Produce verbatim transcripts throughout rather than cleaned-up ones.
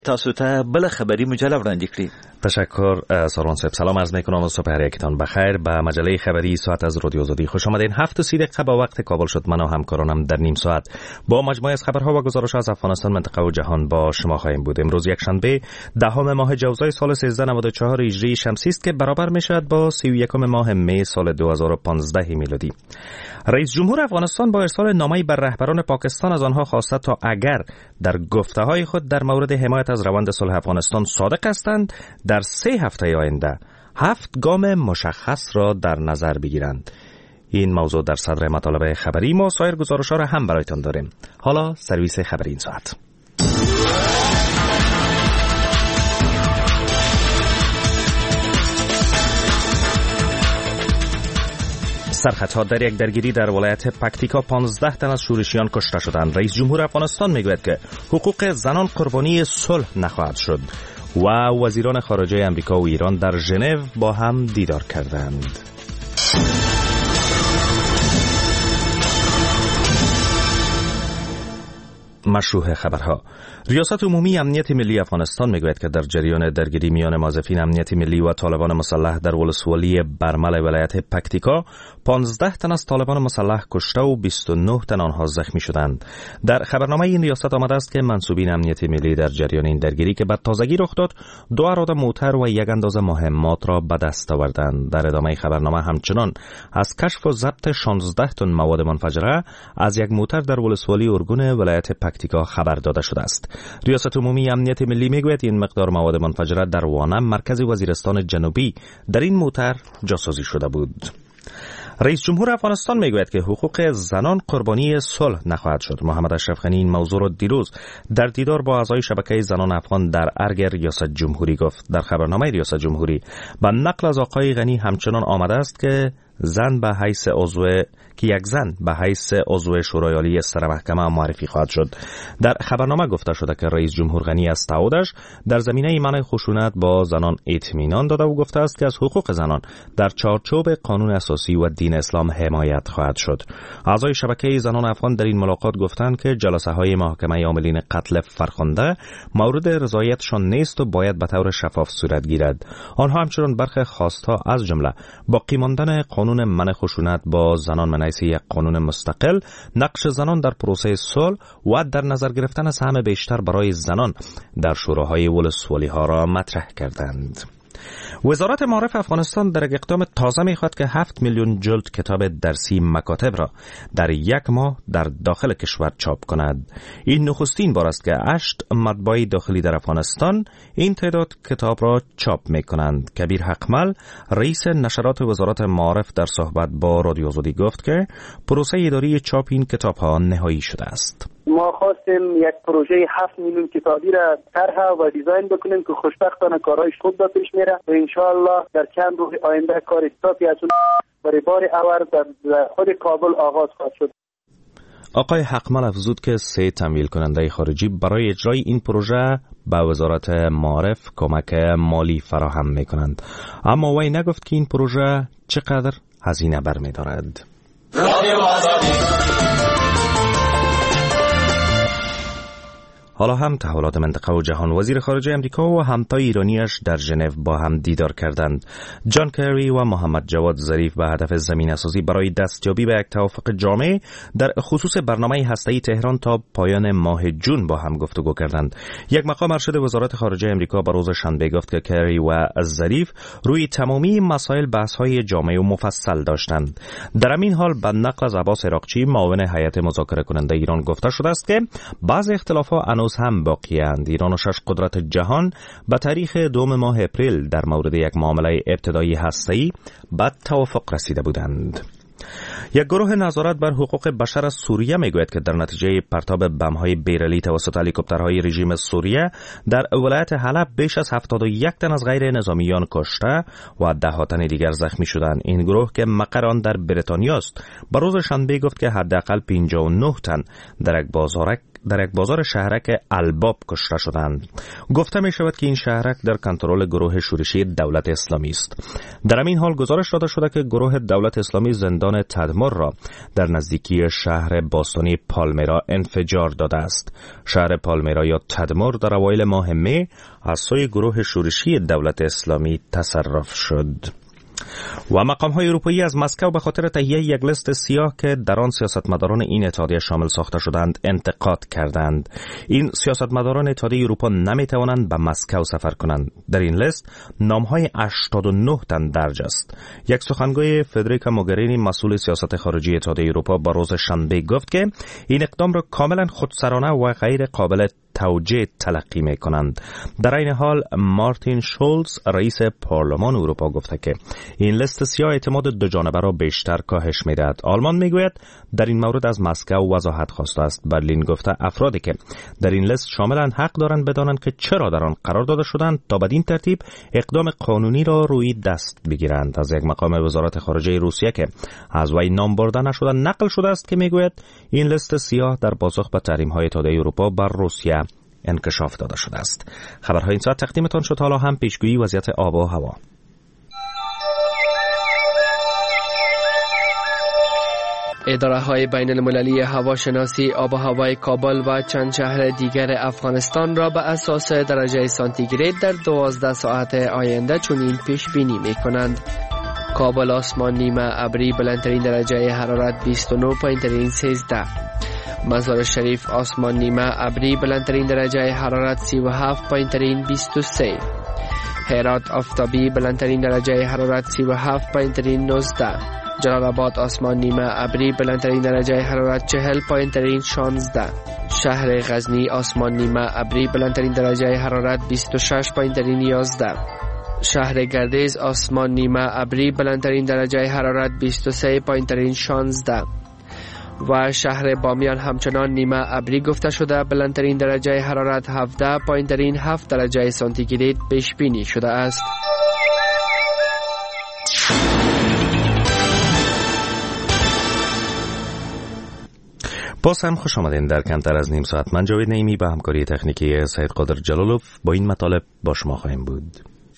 تاسو ته بل خبری مجله وړاندې کړي. تشکر سارون صاحب. سلام عرض میکنم و صبح هر یکتان بخیر. به مجله خبری ساعت از رادیو آزادی خوش آمدین. هفت و سی دقیقه به وقت کابل شد. من و همکارانم در نیم ساعت با مجموعه از خبرها و گزارش از افغانستان، منطقه و جهان با شما خواهیم بود. امروز یک شنبه دهم ماه جوزای سال سیزده نود و چهار هجری شمسی است که برابر میشود با سی و یکم ماه می سال دو هزار و پانزده میلادی. رئیس جمهور افغانستان با ارسال نامه‌ای بر رهبران پاکستان از آنها خواسته تا اگر در گفته‌های خود در مورد حمایت از روند صلح افغانستان صادق هستند، در سه هفته آینده هفت گام مشخص را در نظر بگیرند. این موضوع در صدر مطالب خبری ما. سایر گزارش‌ها را هم برایتان داریم. حالا سرویس خبری این ساعت. سرخطها در یک درگیری در ولایت پکتیکا پانزده تن از شورشیان کشته شدند. رئیس جمهور افغانستان میگوید که حقوق زنان قربانی صلح نخواهد شد و وزیران خارجه امریکا و ایران در ژنو با هم دیدار کردند. مشروع خبرها. ریاست عمومی امنیت ملی افغانستان میگوید که در جریان درگیری میان موظفین امنیت ملی و طالبان مسلح در ولسوالی برمل ولایت پکتیکا پانزده تن از طالبان مسلح کشته و بیست و نه تن آنها زخمی شدند. در خبرنامه این ریاست آمده است که منصوبین امنیت ملی در جریان این درگیری که به تازگی رخ داد دو اراده موتر و یک اندازه مهمات را به دست آوردند. در ادامه خبرنامه همچنان از کشف و ضبط شانزده تن مواد منفجره از یک موتر در ولسوالی ارگون ولایت پکتیکا خبر داده شده است. ریاست عمومی امنیت ملی میگوید این مقدار مواد منفجره در وانم مرکز وزیرستان جنوبی در این موتر جاسازی شده بود. رئیس جمهور افغانستان میگوید که حقوق زنان قربانی صلح نخواهد شد. محمد اشرف غنی این موضوع را دیروز در دیدار با اعضای شبکه زنان افغان در ارگ ریاست جمهوری گفت. در خبرنامه ریاست جمهوری با نقل از آقای غنی همچنان آمده است که زن به حیث عضو که یک زن به حیث عضو شورای عالی سر محکمه معرفی خواهد شد. در خبرنامه گفته شده که رئیس جمهور غنی از تعهدش در زمینه منع خشونت با زنان اطمینان داده و گفته است که از حقوق زنان در چارچوب قانون اساسی و دین اسلام حمایت خواهد شد. اعضای شبکه زنان افغان در این ملاقات گفتند که جلسه های محاکمه عاملین قتل فرخنده مورد رضایتشان نیست و باید به طور شفاف صورت گیرد. آنها همچنین برخی خواستها از جمله باقی ماندن قانون منع خشونت با زنان من حیث یک قانون مستقل، نقش زنان در پروسه صلح و در نظر گرفتن سهم بیشتر برای زنان در شوراهای ولسوالی ها را مطرح کردند. وزارت معارف افغانستان در یک اقدام تازه می‌خواهد که هفت میلیون جلد کتاب درسی مکاتب را در یک ماه در داخل کشور چاپ کند. این نخستین بار است که هشت مطبعه داخلی در افغانستان این تعداد کتاب را چاپ می‌کنند. کبیر حقمل رئیس نشرات وزارت معارف در صحبت با رادیو آزادی گفت که پروسه اداری چاپ این کتاب‌ها نهایی شده است. ما خواستیم یک پروژه هفت میلیون کتابی را طرح و دیزاین بکنیم که خوشبختانه کارهایش خوب به پیش میره و انشاءالله در چند روز آینده کار احتیاطی از اون برای بار اول در خود کابل آغاز خواهد شد. آقای حقمل افزود که سه تمویل کننده خارجی برای اجرای این پروژه به وزارت معارف کمک مالی فراهم میکنند، اما وی نگفت که این پروژه چقدر هزینه برمیدارد. حالا هم تحولات منطقه و جهان. وزیر خارجه امریکا و همتای ایرانیش در ژنو با هم دیدار کردند. جان کری و محمد جواد ظریف به هدف زمینه‌سازی برای دستیابی به یک توافق جامع در خصوص برنامه هسته‌ای تهران تا پایان ماه جون با هم گفتگو کردند. یک مقام ارشد وزارت خارجه امریکا به روز شنبه گفت که کری و ظریف روی تمامی مسائل بحث‌های جامع و مفصل داشتند. در همین حال به نقل از عباس عراقچی معاون هیئت مذاکره کننده ایران گفته شده است که بعضی اختلافات هم باقی اند. ایران و شش قدرت جهان به تاریخ دوم ماه اپریل در مورد یک معامله ابتدایی هسته‌ای به توافق رسیده بودند. یک گروه نظارت بر حقوق بشر از سوریه میگوید که در نتیجه پرتاب بم‌های بیرلی توسط هلیکوپترهای رژیم سوریه در ولایت حلب بیش از هفتاد و یک تن از غیر نظامیان کشته و ده ها تن دیگر زخمی شدند. این گروه که مقر آن در بریتانیا است به روز شنبه گفت که حداقل پنجاه و نه تن در یک بازارک در یک بازار شهرک الباب کشته شدند. گفته می شود که این شهرک در کنترل گروه شورشی دولت اسلامی است. در همین حال گزارش داده شده که گروه دولت اسلامی زندان تدمر را در نزدیکی شهر باستانی پالمیرا انفجار داده است. شهر پالمیرا یا تدمر در اوایل ماه می از سوی گروه شورشی دولت اسلامی تصرف شد. و مقام‌های اروپایی از مسکو به خاطر تهیه یک لیست سیاه که در آن سیاستمداران این اتحادیه شامل ساخته شدند انتقاد کردند. این سیاستمداران اتحادیه اروپا نمی‌توانند به مسکو سفر کنند. در این لیست نام‌های هشتاد و نه تن درج است. یک سخنگوی فدریکا موگرینی مسئول سیاست خارجی اتحادیه اروپا با روز شنبه گفت که این اقدام را کاملا خودسرانه و غیر قابل توجیه تلقی می کنند. در این حال مارتین شولز رئیس پارلمان اروپا گفته که این لیست سیاه اعتماد دو جانبه را بیشتر کاهش می دهد. آلمان می گوید در این مورد از مسکو وضاحت خواسته است. برلین گفته افرادی که در این لیست شاملند حق دارند بدانند که چرا در آن قرار داده شدند تا بدین ترتیب اقدام قانونی را روی دست بگیرند. از یک مقام وزارت خارجه روسیه که از وی نام برده نشده نقل شده است که می گوید این لیست سیاه در پاسخ به تحریم‌های اتحادیه اروپا بر روسیه انکشاف داده شده است. خبرهای این ساعت تقدیمتان شد. حالا هم پیشگویی وضعیت آب و هوا. اداره های بین المللی هواشناسی آب و هوای کابل و چند شهر دیگر افغانستان را به اساس درجه سانتیگراد در دوازده ساعت آینده چنین پیش بینی می کنند: کابل آسمان نیمه ابری بلندترین درجه حرارت بیست و نه پایین‌ترین سیزده، مزار شریف آسمان نیمه ابری بلندترین درجه حرارت سی و هفت پایین‌ترین بیست و سه، هرات آفتابی بلندترین درجه حرارت سی و هفت پایین‌ترین نوزده، جلال آباد آسمان نیمه ابری بلندترین درجه حرارت چهل پایین‌ترین شانزده، شهر غزنی آسمان نیمه ابری بلندترین درجه حرارت بیست و شش پایین‌ترین یازده، شهر گردیز آسمان نیمه ابری بلندترین درجه حرارت بیست و سه پایین‌ترین شانزده و شهر بامیان همچنان نیمه ابری گفته شده بلندترین درجه حرارت هفده پایین‌ترین هفت درجه سانتیگراد پیش بینی شده است. باز هم خوش آمدین در کمتر از نیم ساعت. من جاوید نعیمی با همکاری تکنیکی سید قادر جلالوف با این مطالب با شما خواهیم بود.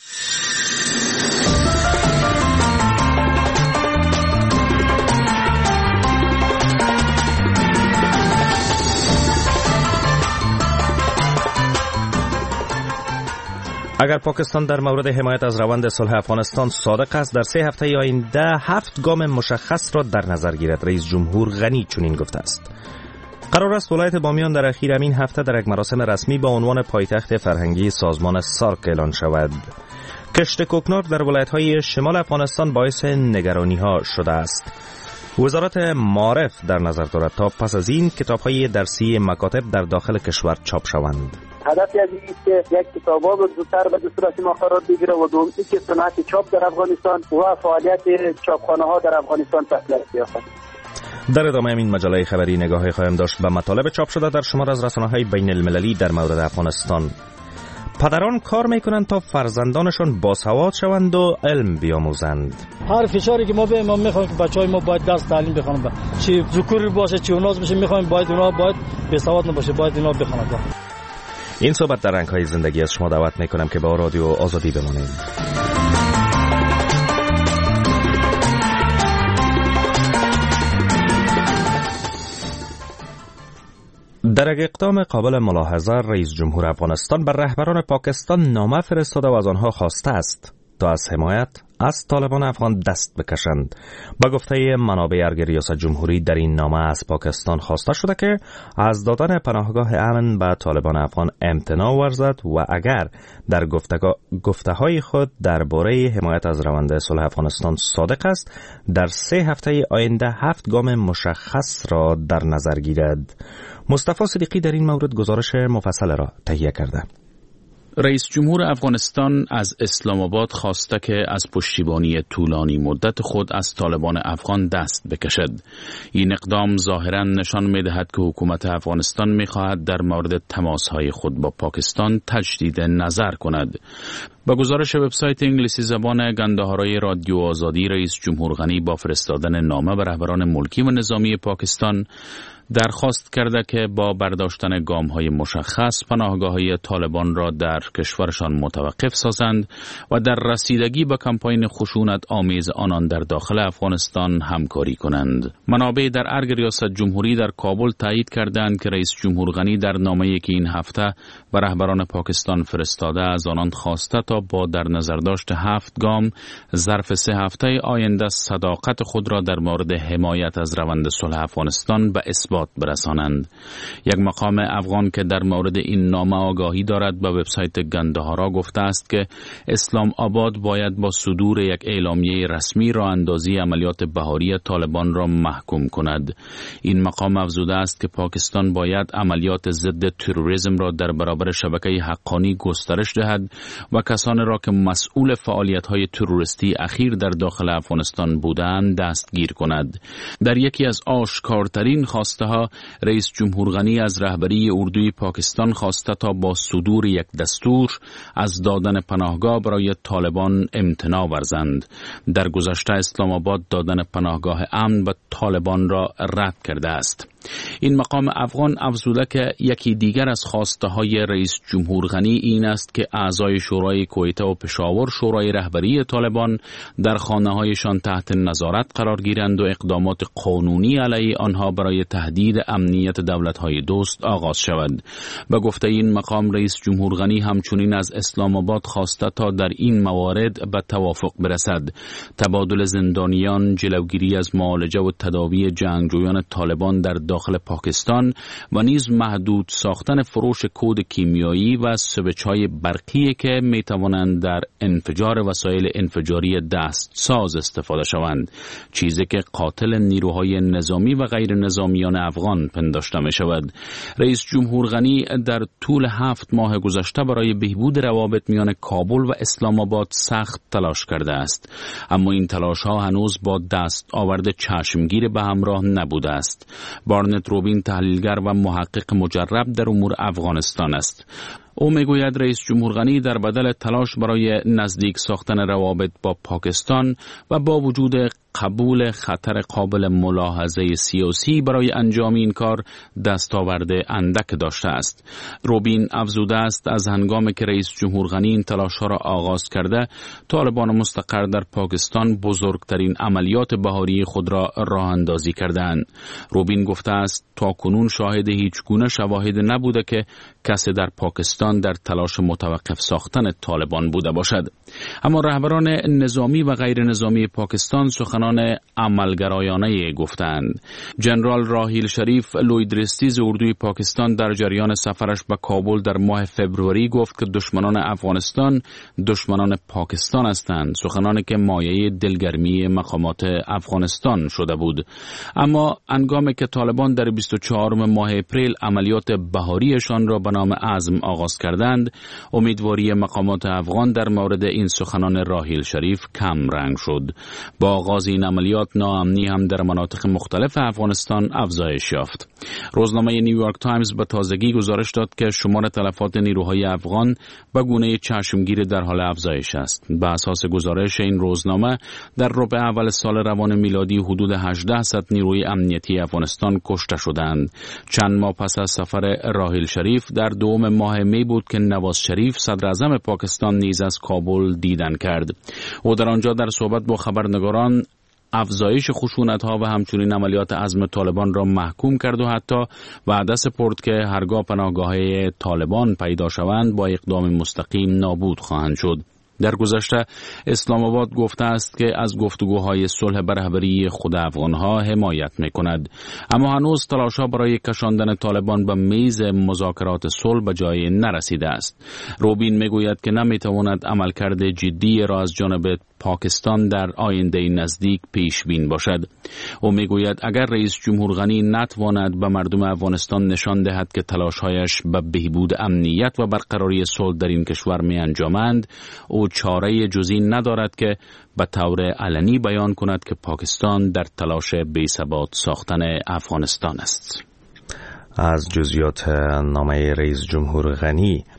اگر پاکستان در مورد حمایت از روند صلح افغانستان صادق است، در سه هفته آینده هفت گام مشخص را در نظر گیرد. رئیس جمهور غنی چنین گفته است. قرار است ولایت بامیان در اخیر همین هفته در یک مراسم رسمی با عنوان پایتخت فرهنگی سازمان سارک اعلان شود. کشت کوکنار در ولایت‌های شمال افغانستان باعث نگرانی‌ها شده است. وزارت معارف در نظر دارد تا پس از این کتاب‌های درسی مکاتب در داخل کشور چاپ شوند. هدف از این است که یک کتاب‌ها به زودتر به صورت ما قرار بگیره و دوم اینکه صنعت چاپ در افغانستان و فعالیت چاپخانه‌ها در افغانستان تقویت یابد. در ادامه این مجله خبری نگاهی خواهیم داشت به مطالب چاپ شده در شمار از رسانه‌های بین المللی در مورد افغانستان. پدران کار میکنند تا فرزندانشان باسواد شوند و علم بیاموزند. هر فشاری که ما به ما میخوایم که بچهای ما باید درس تعلیم بخونن، چه ذکر باشه چه اوناس باشه، میخوایم باید اونا باید بسواد نباشه، باید اینا بخونن. این صحبت در رنگ‌های زندگی از شما دعوت میکنم که با رادیو آزادی بمانید. در یک اقدام قابل ملاحظه رئیس جمهور افغانستان بر رهبران پاکستان نامه فرستاده و از آنها خواسته است تا از حمایت از طالبان افغان دست بکشند. با گفته منابع ارگ ریاست جمهوری در این نامه از پاکستان خواسته شده که از دادن پناهگاه امن به طالبان افغان امتناع ورزد و اگر در گفته‌های خود درباره حمایت از روند صلح افغانستان صادق است، در سه هفته آینده هفت گام مشخص را در نظر گیرد. مصطفی صدیقی در این مورد گزارش مفصل را تهیه کرده. رئیس جمهور افغانستان از اسلام آباد خواسته که از پشتیبانی طولانی مدت خود از طالبان افغان دست بکشد. این اقدام ظاهراً نشان می‌دهد که حکومت افغانستان می‌خواهد در مورد تماس‌های خود با پاکستان تجدید نظر کند. با گزارش وبسایت انگلیسی زبان گندهارای رادیو آزادی، رئیس جمهور غنی با فرستادن نامه به رهبران ملکی و نظامی پاکستان درخواست کرده که با برداشتن گام‌های مشخص پناهگاه‌های طالبان را در کشورشان متوقف سازند و در رسیدگی به کمپاین خشونت آمیز آنان در داخل افغانستان همکاری کنند. منابع در ارگ ریاست جمهوری در کابل تایید کردند که رئیس جمهور غنی در نامه‌ای که این هفته به رهبران پاکستان فرستاده از آنان خواسته تا با در نظر داشت هفت گام ظرف سه هفته آینده صداقت خود را در مورد حمایت از روند صلح افغانستان به اثبات برسانند. یک مقام افغان که در مورد این نامه آگاهی دارد به وبسایت گندهارا گفته است که اسلام آباد باید با صدور یک اعلامیه رسمی راه اندازی عملیات بهاری طالبان را محکوم کند. این مقام افزوده است که پاکستان باید عملیات ضد تروریسم را در برابر شبکه حقانی گسترش دهد و کسانی را که مسئول فعالیت‌های تروریستی اخیر در داخل افغانستان بودند دستگیر کند. در یکی از آشکارترین خواسته ها رئیس جمهور غنی از رهبری اردوی پاکستان خواسته تا با صدور یک دستور از دادن پناهگاه برای طالبان امتناع ورزند. در گذشته اسلام آباد دادن پناهگاه امن به طالبان را رد کرده است. این مقام افغان افزوده که یکی دیگر از خواسته های رئیس جمهور غنی این است که اعضای شورای کویته و پشاور شورای رهبری طالبان در خانه هایشان تحت نظارت قرار گیرند و اقدامات قانونی علیه آنها برای تهدید امنیت دولت های دوست آغاز شود. به گفته این مقام رئیس جمهور غنی همچنین از اسلام آباد خواسته تا در این موارد به توافق برسد. تبادل زندانیان، جلوگیری از معالجه و تداوی جنگجویان طالبان در داخل پاکستان و نیز محدود ساختن فروش کود کیمیایی و سویچ‌های برقی که می‌توانند در انفجار وسایل انفجاری دستساز استفاده شوند، چیزی که قاتل نیروهای نظامی و غیر نظامیان افغان پنداشته می‌شود. رئیس جمهور غنی در طول هفت ماه گذشته برای بهبود روابط میان کابل و اسلام آباد سخت تلاش کرده است، اما این تلاش‌ها هنوز با دست آورد چشمگیر به همراه نبوده است. بارنت روبین تحلیلگر و محقق مجرب در امور افغانستان است. او میگوید رئیس جمهور غنی در بدل تلاش برای نزدیک ساختن روابط با پاکستان و با وجود قبول خطر قابل ملاحظه سیاسی برای انجام این کار دستاورد اندک داشته است. روبین افزوده است از هنگامی که رئیس جمهور غنی این تلاش‌ها را آغاز کرده، طالبان مستقر در پاکستان بزرگترین عملیات بهاری خود را راه اندازی کردند. روبین گفته است تاکنون شاهد هیچ گونه شواهد نبوده که کسی در پاکستان در تلاش متوقف ساختن طالبان بوده باشد. اما رهبران نظامی و غیر نظامی پاکستان سخنان عملگرایانه گفتند. جنرال راحیل شریف لویدرستیز اردوی پاکستان در جریان سفرش به کابل در ماه فبروری گفت که دشمنان افغانستان دشمنان پاکستان هستند، سخنانی که مایه دلگرمی مقامات افغانستان شده بود. اما هنگامی که طالبان در بیست و چهارم ماه اپریل عملیات بهاریشان را به نام عزم آغاز کردند، امیدواری مقامات افغان در مورد این سخنان راحیل شریف کم رنگ شد. با آغاز این عملیات ناامنی هم در مناطق مختلف افغانستان افزایش یافت. روزنامه نیویورک تایمز به تازگی گزارش داد که شمار تلفات نیروهای افغان به گونه چشمگیر در حال افزایش است. به اساس گزارش این روزنامه در ربع اول سال روان میلادی حدود هجده نیروی امنیتی افغانستان کشته شدند. چند ماه پس از سفر راحیل شریف در دوم ماه می بود که نواز شریف صدر اعظم پاکستان نیز از کابل دیدن کرد. او در آنجا در صحبت با خبرنگاران افزایش خشونت‌ها و همچنین عملیات عزم طالبان را محکوم کرد و حتی وعده سپرد که هرگاه پناهگاه‌های طالبان پیدا شوند با اقدام مستقیم نابود خواهند شد. در گذشته اسلام آباد گفته است که از گفتگوهای صلح به رهبری خود افغانها حمایت می‌کند، اما هنوز تلاش‌ها برای کشاندن طالبان به میز مذاکرات صلح به جای نرسیده است. روبین میگوید که نمی‌تواند عملکرد جدی را از جانب پاکستان در آینده نزدیک پیش بین باشد. او میگوید اگر رئیس جمهور غنی نتواند به مردم افغانستان نشان دهد که تلاش‌هایش به بهبود امنیت و برقراری صلح در این کشور می انجامند، او چاره جزی ندارد که به طور علنی بیان کند که پاکستان در تلاش بی‌ثبات ساختن افغانستان است. از جزئیات نامه رئیس جمهور غنی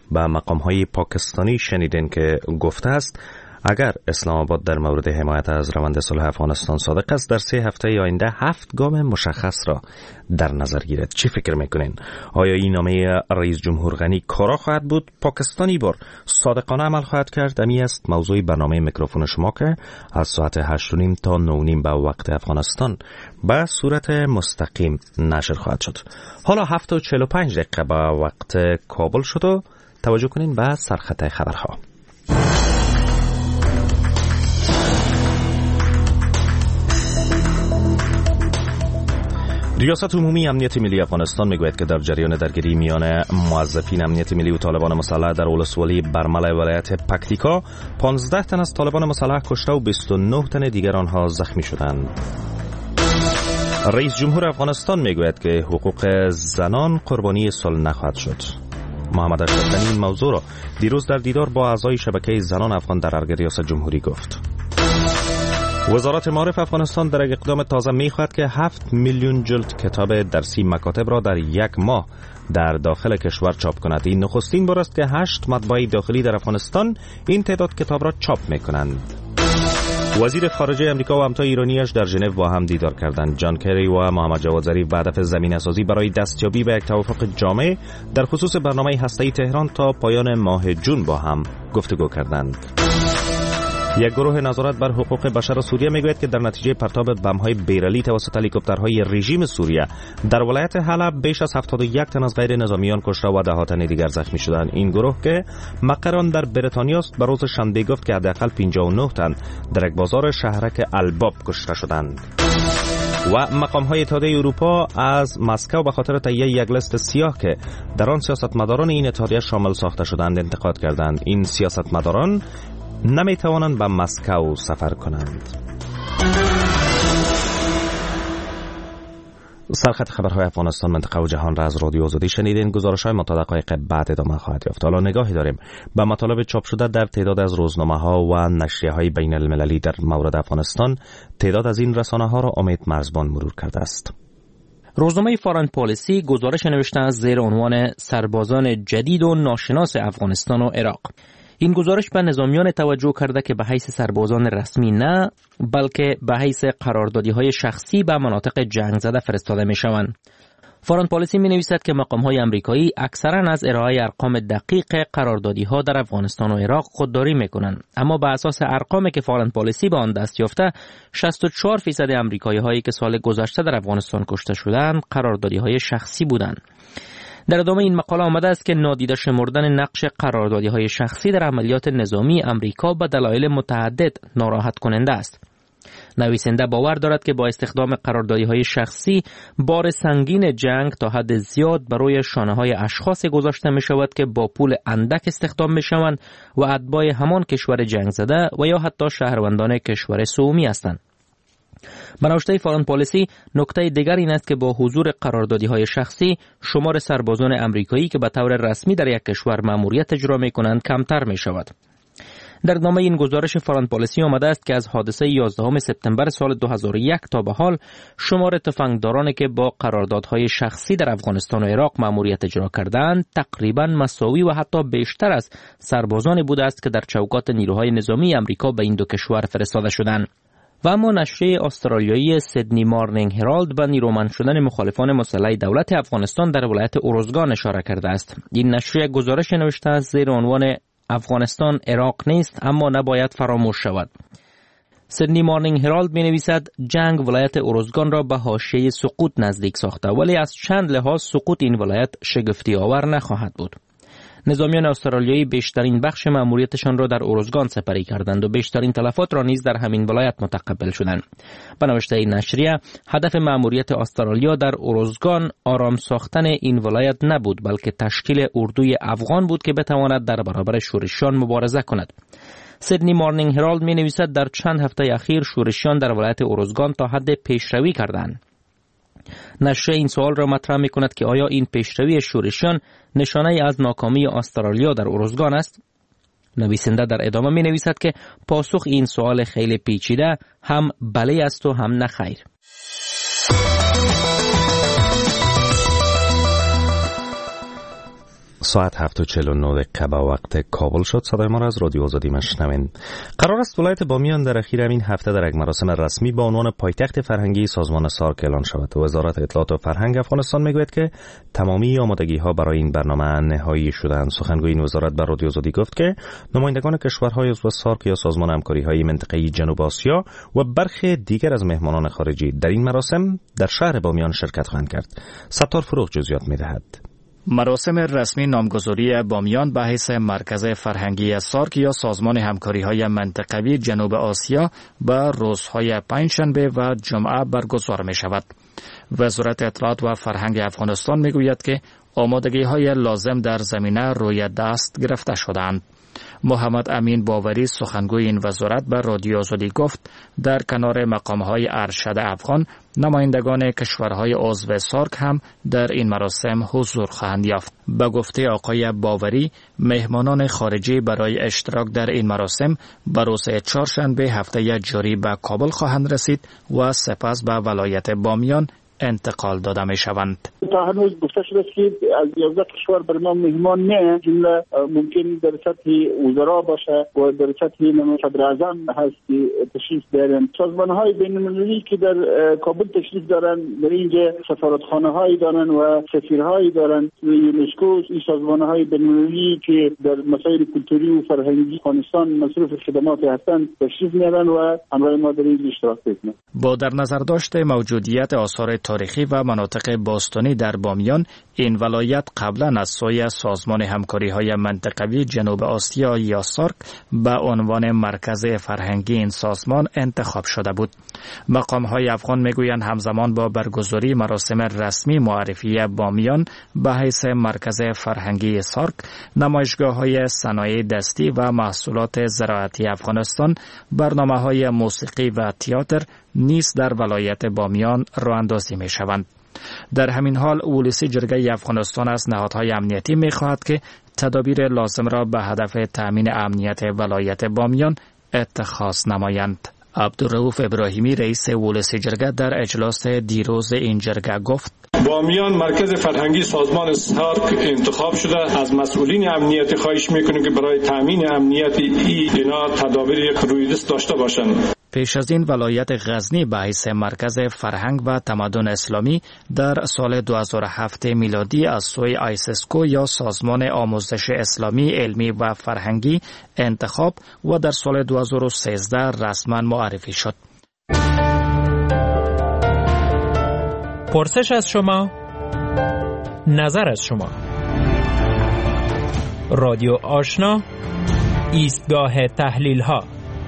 به مقام‌های پاکستانی شنیدین که گفته است اگر اسلام آباد در مورد حمایت از روند صلح افغانستان صادق است، در سه هفته آینده هفت گام مشخص را در نظر گیرد. چی فکر میکنین؟ آیا این نامه رئیس جمهور غنی کارا خواهد بود؟ پاکستانی بار صادقانه عمل خواهد کرد؟ امی است موضوع برنامه میکروفون شما که از ساعت هشت و نیم تا نه و نیم به وقت افغانستان به صورت مستقیم نشر خواهد شد. حالا هفت و چهل و پنج دقیقه به وقت کابل شد و توجه کنین به سرخط خبرها. ریاست عمومی امنیت ملی افغانستان میگوید که در جریان درگیری میان موظفین امنیت ملی و طالبان مسلح در ولسوالی برمل ولایت پکتیکا پانزده تن از طالبان مسلح کشته و بیست و نه تن دیگر آنها زخمی شدند. رئیس جمهور افغانستان میگوید که حقوق زنان قربانی صلح نخواهد شد. محمد اشرف غنی این موضوع را دیروز در دیدار با اعضای شبکه زنان افغان در ارگ ریاست جمهوری گفت. وزارت معارف افغانستان در اقدام تازه می‌خواهد که هفت میلیون جلد کتاب درسی مکاتب را در یک ماه در داخل کشور چاپ کند. این نخستین بار است که هشت مطبعه داخلی در افغانستان این تعداد کتاب را چاپ می‌کنند. وزیر خارجه امریکا و همتای ایرانیش در ژنو با هم دیدار کردند. جان کری و محمد جواد ظریف به هدف زمینه‌سازی برای دستیابی به یک توافق جامع در خصوص برنامه هسته‌ای تهران تا پایان ماه جون با هم گفتگو کردند. یک گروه نظارت بر حقوق بشر سوریه میگوید که در نتیجه پرتاب بم‌های بیرلی توسط هلیکوپترهای رژیم سوریه در ولایت حلب بیش از هفتاد و یک تن از غیر نظامیان کشته و ده تن دیگر زخمی شدند. این گروه که مقر آن در بریتانیا است به روز شنبه گفت که حداقل پنجاه و نه تن در یک بازار شهرک الباب کشته شدند. و مقام‌های اتحادیه اروپا از مسکو به خاطر تهیه یک لیست سیاه که در آن سیاستمداران این اتحادیه شامل ساخته شدند انتقاد کردند. این سیاستمداران نمی توانند به مسکو سفر کنند. سرخط خبرهای افغانستان، منطقه و جهان را از رادیو آزادی شنیدین. گزارش‌های ما تا دقایق بعد ادامه خواهد یافت. حالا نگاهی داریم به مطالب چاپ شده در تعداد از روزنامه‌ها و نشریه‌های بین المللی در مورد افغانستان. تعداد از این رسانه‌ها را امید مرزبان مرور کرده است. روزنامه فارن پالیسی گزارش نوشته است زیر عنوان سربازان جدید و ناشناس افغانستان و عراق. این گزارش به نظامیان توجه کرده که به حیث سربازان رسمی نه، بلکه به حیث قراردادی‌های شخصی به مناطق جنگ زده فرستاده می‌شوند. فارن پالیسی می‌نویسد که مقام‌های آمریکایی اکثراً از ارائه ارقام دقیق قراردادی‌ها در افغانستان و عراق خودداری می‌کنند، اما بر اساس ارقامی که فارن پالیسی به آن دست یافته، شصت و چهار درصد آمریکایی‌هایی که سال گذشته در افغانستان کشته شدند قراردادی‌های شخصی بودند. در ادامه این مقاله آمده است که نادیده شمردن نقش قراردادی‌های شخصی در عملیات نظامی آمریکا به دلایل متعدد ناراحت کننده است. نویسنده باور دارد که با استخدام قراردادی‌های شخصی بار سنگین جنگ تا حد زیاد بر روی شانه‌های اشخاص گذاشته می‌شود که با پول اندک استخدام می‌شوند و اتباع همان کشور جنگ زده و یا حتی شهروندان کشور سومی هستند. به نوشته فارن پالیسی، نکته دیگر این است که با حضور قراردادی‌های شخصی شمار سربازان آمریکایی که به طور رسمی در یک کشور مأموریت اجرا می‌کنند کمتر می‌شود. در نامه این گزارش فارن پالیسی آمده است که از حادثه یازدهم سپتامبر سال دو هزار و یک تا به حال شمار تفنگدارانی که با قراردادهای شخصی در افغانستان و عراق مأموریت اجرا کردند تقریباً مساوی و حتی بیشتر از سربازانی بوده است که در چوکات نیروهای نظامی آمریکا به این دو کشور فرستاده شدند. و اما نشریه استرالیایی سیدنی مارنینگ هرالد به نیرومند شدن مخالفان مسلح دولت افغانستان در ولایت اروزگان اشاره کرده است. این نشریه گزارش نوشته است زیر عنوان افغانستان عراق نیست اما نباید فراموش شود. سیدنی مارنینگ هرالد می نویسد جنگ ولایت اروزگان را به حاشیه سقوط نزدیک ساخته، ولی از چند لحاظ سقوط این ولایت شگفتی آور نخواهد بود. نظامیان استرالیایی بیشترین بخش مأموریتشان را در اروزگان سپری کردند و بیشترین تلفات را نیز در همین ولایت متقبل شدند. به نوشته این نشریه، هدف مأموریت استرالیا در اروزگان آرام ساختن این ولایت نبود، بلکه تشکیل اردوی افغان بود که بتواند در برابر شورشیان مبارزه کند. سیدنی مارنینگ هرالد می نویسد در چند هفته اخیر شورشیان در ولایت اروزگان تا حد پیشروی کردند. نشریه این سوال را مطرح می کند که آیا این پیشروی شورشیان نشانه از ناکامی استرالیا در اروزگان است؟ نویسنده در ادامه می نویسد که پاسخ این سوال خیلی پیچیده هم بله است و هم نه خیر. ساعت هفت و چهل و نه دقیقه به وقت کابل شد. صدای ما را از رادیو آزادی مشنوین. قرار است ولایت بامیان در اخیر همین هفته در یک مراسم رسمی با عنوان پایتخت فرهنگی سازمان سارک اعلان شود. وزارت اطلاعات و فرهنگ افغانستان میگوید که تمامی آمادگی ها برای این برنامه نهایی شده‌اند. سخنگوی این وزارت بر رادیو آزادی گفت که نمایندگان کشورهای عضو سارک یا سازمان همکاری‌های منطقه‌ای جنوب آسیا و برخی دیگر از مهمانان خارجی در این مراسم در شهر بامیان شرکت خواهند کرد. ستار فروغ جزئیات می‌دهد. مراسم رسمی نامگذاری بامیان به حیث مرکز فرهنگی سارک یا سازمان همکاری‌های منطقوی جنوب آسیا به روزهای پنجشنبه و جمعه برگزار می شود. وزارت اطلاعات و فرهنگ افغانستان می گوید که آمادگی‌های لازم در زمینه روی دست گرفته شده‌اند. محمد امین باوری سخنگوی این وزارت به رادیو آزادی گفت در کنار مقام‌های ارشد افغان نمایندگان کشورهای عضو سارک هم در این مراسم حضور خواهند یافت. به گفته آقای باوری مهمانان خارجی برای اشتراک در این مراسم به روز چهارشنبه هفته جاری به کابل خواهند رسید و سپس به ولایت بامیان انتقال داده می شوند. تا هنوز گفته شده است که از یازده کشور بر ما مهمان نه، جمله ممکن در سطح وزرا باشه و در سطح صدر اعظم هست که تشریف دارن. سازمان های بین المللی که در کابل تشریف دارن، در اینجا سفارتخانه هایی دارن و سفیرهایی دارن. یونسکو، این سازمان های بین المللی که در مسائل کلتوری و فرهنگی افغانستان مصروف خدمات هستند تشریف میارن و همراه ما در این اشتراک میکنن. با در نظر داشت موجودیت آثار تاریخی و مناطق باستانی در بامیان، این ولایت قبلا از سوی سازمان همکاری‌های منطقوی جنوب آسیا یا سارک به عنوان مرکز فرهنگی این سازمان انتخاب شده بود. مقام‌های افغان میگویند همزمان با برگزاری مراسم رسمی معرفی بامیان به حیث مرکز فرهنگی سارک، نمایشگاه‌های صنایع دستی و محصولات زراعتی افغانستان، برنامه‌های موسیقی و تئاتر نیز در ولایت بامیان راه اندازی می شوند. در همین حال ولسی جرگه افغانستان از نهادهای امنیتی می خواهد که تدابیر لازم را به هدف تأمین امنیت ولایت بامیان اتخاذ نمایند. عبدالرؤوف ابراهیمی رئیس ولسی جرگه در اجلاس دیروز این جرگه گفت: بامیان مرکز فرهنگی سازمان سارک انتخاب شده. از مسئولین امنیتی خواهش میکنیم که برای تأمین امنیت اینا تدابیر رویدست داشته باشند. پیش از این ولایت غزنی به حیث مرکز فرهنگ و تمدن اسلامی در سال دو هزار و هفت میلادی از سوی آیسسکو یا سازمان آموزش اسلامی علمی و فرهنگی انتخاب و در سال دو هزار و سیزده رسما معرفی شد. پرسش از شما، نظر از شما. رادیو آشنا، ایستگاه تحلیل ها.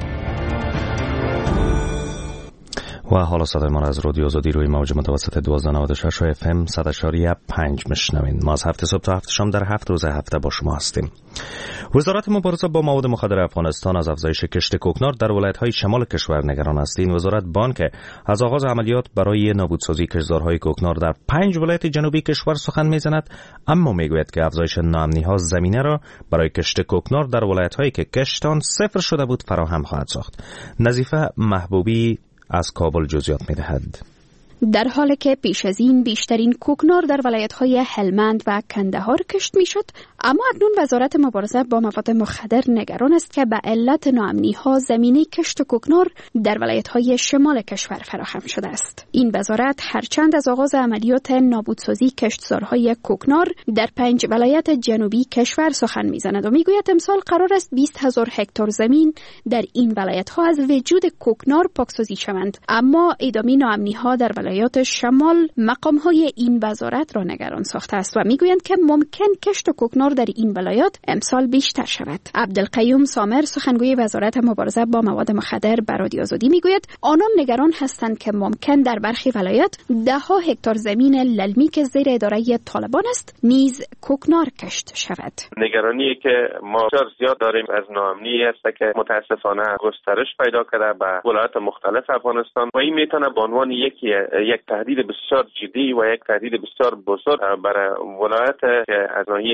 و حالا صدای ما را از رادیو آزادی روی موج متوسط دوازده نود و شش اف ام صد اشاری پنج میشنوین. ما از هفته صبح تا هفته شام در هفت روز هفته با شما هستیم. وزارت مبارزه با مواد مخدر افغانستان از افزایش کشت کوکنار در ولایت‌های شمال کشور نگران است. این وزارت بان که از آغاز عملیات برای نابودسازی کشتزارهای کوکنار در پنج ولایت جنوبی کشور سخن می‌زند، اما میگوید که افزایش ناامنی‌ها زمینه را برای کشت کوکنار در ولایت‌هایی که کشتان صفر شده بود فراهم خواهد ساخت. نظیفه محبوبی از کابل جزئیات می‌دهد. در حالی که پیش از این بیشترین کوکنار در ولایت‌های هلمند و کندهار کشت می‌شد، اما اکنون وزارت مبارزه با مواد مخدر نگران است که به علت ناامنی‌ها زمینه کشت کوکنار در ولایت‌های شمال کشور فراهم شده است. این وزارت هرچند از آغاز عملیات نابودسازی کشتزارهای کوکنار در پنج ولایت جنوبی کشور سخن می‌زند و می‌گوید امسال قرار است بیست هزار هکتار زمین در این ولایت‌ها از وجود کوکنار پاکسازی شوند، اما ادامه ناامنی‌ها در ولایات شمال مقام‌های این وزارت را نگران ساخته است و میگویند که ممکن کشت کوکنار در این ولایات امسال بیشتر شود. عبدالقیوم سامر سخنگوی وزارت مبارزه با مواد مخدر به رادیو آزادی میگوید آنان نگران هستند که ممکن در برخی ولایات ده ها هکتار زمین للمی که زیر اداره طالبان است نیز کوکنار کشت شود. نگرانی که ما بسیار زیاد داریم از ناامنی است که متاسفانه گسترش پیدا کرده به ولایات مختلف افغانستان و این میتونه به عنوان یکی یک تهدید بسیار جدی و یک تهدید بسیار بزرگ برای ولایت که از ناحیه کشت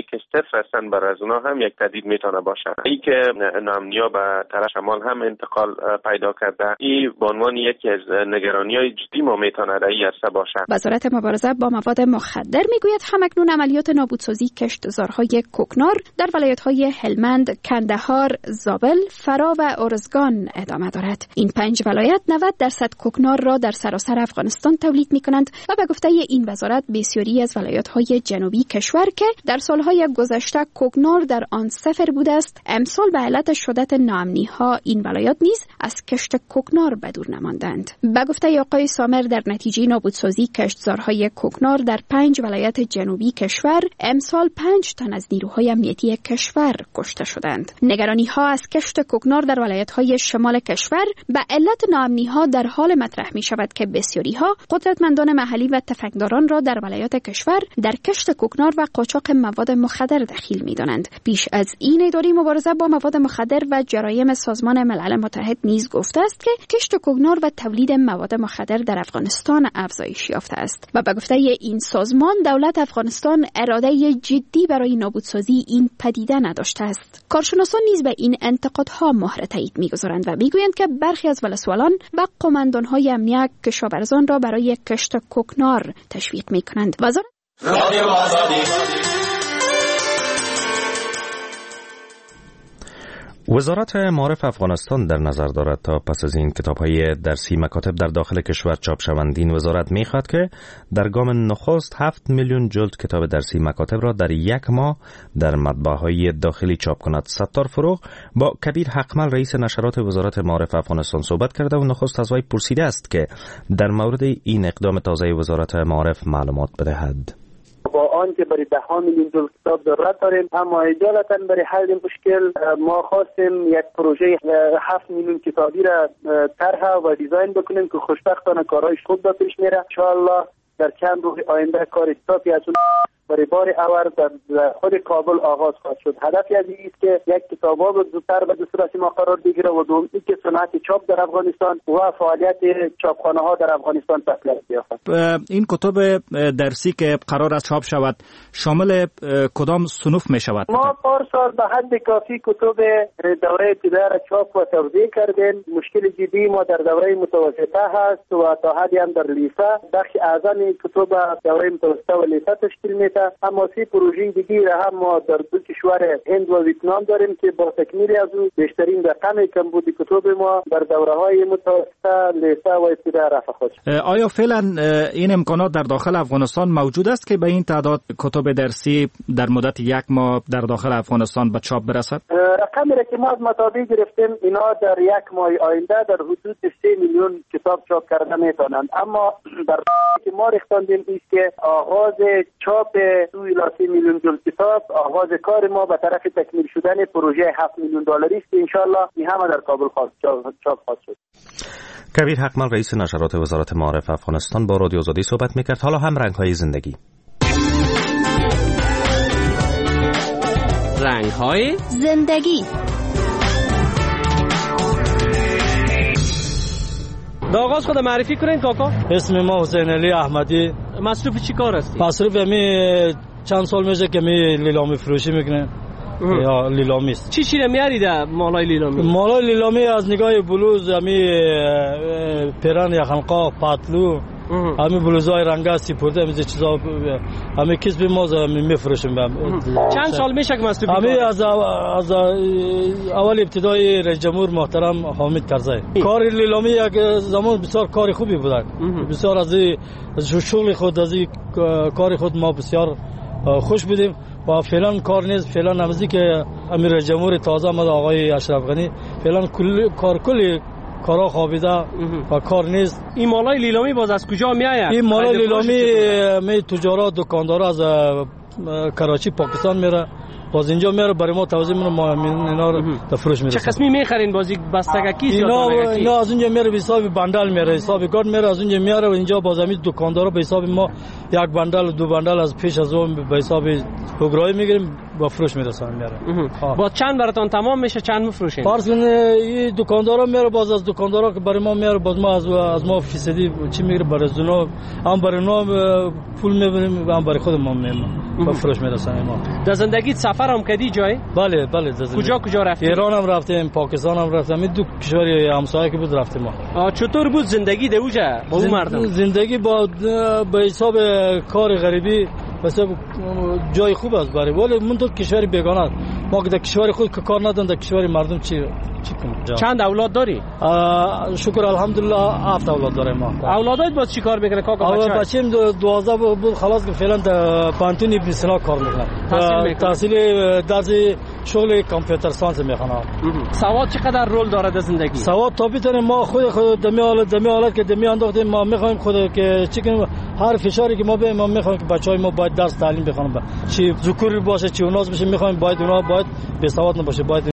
مخالف هستن بر از اونها هم یک تهدید میتونه باشه. این که ناامنی‌ها به طرف شمال هم انتقال پیدا کرده، این به عنوان یکی از نگرانی‌های جدی ما میتونه در این عرصه باشه. وزارت مبارزه با مواد مخدر میگوید همکنون عملیات نابودسازی کشتزارهای کوکنار در ولایت‌های هلمند، کندهار، زابل، فرا و ارزگان ادامه دارد. این پنج ولایت نود درصد کوکنار را در سراسر افغانستان تولید می‌کنند و به گفته این وزارت بسیاری از ولایت‌های جنوبی کشور که در سالهای گذشته کوکنار در آن صفر بوده است، امسال به علت شدت ناامنی‌ها این ولایات نیز از کشت کوکنار به دور نماندند. به گفته آقای سامر در نتیجه نابودسازی کشتزارهای کوکنار در پنج ولایت جنوبی کشور امسال پنج تن از نیروهای امنیتی کشور کشته شدند. نگرانی‌ها از کشت کوکنار در ولایت‌های شمال کشور به علت ناامنی‌ها در حال مطرح می‌شود که بسیاری‌ها قدرتمندان محلی و تفنگداران را در ولایات کشور در کشت کوکنار و قاچاق مواد مخدر دخیل می‌دانند. پیش از این اداره مبارزه با مواد مخدر و جرایم سازمان ملل متحد نیز گفته است که کشت کوکنار و تولید مواد مخدر در افغانستان افزایش یافته است و به گفته این سازمان دولت افغانستان اراده جدی برای نابودسازی این پدیده نداشته است. کارشناسان نیز به این انتقادها مهر تایید می‌گذارند و می‌گویند که برخی از ولسوالان و قماندان‌های امنیت کشاورزان را برای کشت کوکنار تشویق می‌کنند. وزارت وزارت معارف افغانستان در نظر دارد تا پس از این کتاب‌های درسی مکاتب در داخل کشور چاپ شوند. این وزارت می‌خواهد که در گام نخست هفت میلیون جلد کتاب درسی مکاتب را در یک ماه در مطبعه‌های داخلی چاپ کند. ستار فروغ با کبیر حقمل رئیس نشرات وزارت معارف افغانستان صحبت کرده و نخست از وی پرسیده است که در مورد این اقدام تازه وزارت معارف معلومات بدهد. با آنکه برای ده ها میلیون جلد کتاب ضرورت داریم، اما اجالتا برای حل مشکل ما خواستیم یک پروژه هفت میلیون کتابی را طرح و دیزاین بکنیم که خوشبختانه کارهایش خوب داره پیش میره. ان شاء الله در چند روز آینده کار کتابی از اون برای بار اول در خود کابل آغاز خواهد شد. هدفی از این است که یک کتابا به زودتر به صورت ما قرار بگیره و دوم اینکه صنعت چاپ در افغانستان و فعالیت چاپخانه ها در افغانستان تقویت یابد. این کتب درسی که قرار است چاپ شود شامل کدام صنوف می شود؟ ما پارسال به حد کافی کتب دوره ابتدایی را چاپ و توزیع کردیم. مشکل جدی ما در دوره متوسطه هست و تا حدی هم در لیسه. بخش اعظم کتب دوره متوسطه و لیسه تشکیل میده. اما سی پروژه دیگه را هم ما در دو کشور هند و ویتنام داریم که با تکمیل از او بیشترین رقم کمبود کتب ما در دوره‌های متوسطه، لیسه و ابتدایی رفع خواهد شد. آیا فعلا این امکانات در داخل افغانستان موجود است که به این تعداد کتب درسی در مدت یک ماه در داخل افغانستان به چاپ برسد؟ رقمی را که ما از مطابع گرفتیم اینا در یک ماه آینده در حدود سه میلیون کتاب چاپ کرده میتونند. اما در که ما رختاندیم است که آغاز چاپ دو الی سه میلیون جلد کتاب آغاز کار ما به طرف تکمیل شدن پروژه هفت میلیون دلاری است که انشالله این همه در کابل خواهد چاپ خواهد شد. کبیر حقمل رئیس نشرات وزارت معارف افغانستان با رادیو آزادی صحبت میکرد. حالا هم رنگ‌های زندگی. رنگ‌های زندگی. به آغاز خود معرفی کنین کاکا. اسم ما حسین علی احمدی. مصروف چی کار هستی؟ مصروف می چند سال میشه که می لیلامی فروشی میکنه. یا لیلامی است. چی چی میاری در مالای لیلامی؟ مالای لیلامی از نگاه بلوز، می پیرن یا خنقا، پاتلو، همین بلوزای رنگا سپرده همین چیزا همین کسب ما میفروشیم. چند سال میشه که مصروف؟ همین از از اول ابتدای رئیس جمهور محترم حامد کرزی. کار لیلامی یک زمان بسیار کار خوبی بود. بسیار از شغل خود از کار خود ما بسیار خوش بودیم و فعلا کار نیست. فعلا نمازی که امیر جمهور تازه آمد آقای اشرف غنی فعلا کل کار کلی کارا خوابیده و کار نیست. این مالای لیلامی باز از کجا میآید؟ این مالای لیلامی می تجارت دکاندارا از کراچی پاکستان میره باز اینجا میاره برای ما توضیح میده ما اینا رو تفروش میرسه. چه قسمی میخرین بازی بستگی اینا اینا از اونجا میاره به حساب بندل میاره حساب گارد میاره از اونجا میاره و اینجا باز همین دکاندارا به حساب ما یک بندل دو بندل از پیش از اون به حساب حقرای میگیریم با فروش میرسن میاره. با چند براتون تمام میشه چند میفروشین؟ فرض کن این دکاندارا میاره باز از دکاندارا که برای ما میاره باز ما از از ما فیصدی چی میگیره برای زنا هم برای نام پول میبریم و هم برای خود ما میبریم. به فروش میرسانیم ما. در زندگی سفر هم کردی جای؟ بله بله. کجا کجا رفتیم؟ ایران هم رفتیم، پاکستان هم رفتیم، این دو کشور همسایه که بود رفتیم ما. چطور بود زندگی در اوجا با اون مردم؟ زندگی با به حساب کار غریبی مثلا جای خوب است برای، ولی من تو کشور بیگانه است. ما که در کشور خود که کار ندارم، در کشور مردم چی چی کنم؟ چند اولاد داری؟ شکر الحمدلله هفت اولاد داریم ما. اولادت با چی کار میکنه کاکا بچه؟ اول بچه‌م دوازده بود خلاص که فعلا در پانتون ابن سینا کار میکنه. تحصیل تحصیل درس شغل کامپیوتر ساینس میخوانم. سواد چقدر رول داره در زندگی؟ سواد تا بیتونه ما خود خود دمی حالت دمی حالت که دمی انداختیم ما میخوایم خود که چی کنیم، هر فشاری که ما به ما میخوایم که بچهای ما باید درس تعلیم بخونن، چی ذکوری باشه چی اوناس بشه، میخوایم باید اونا باید بی سواد نباشه، باید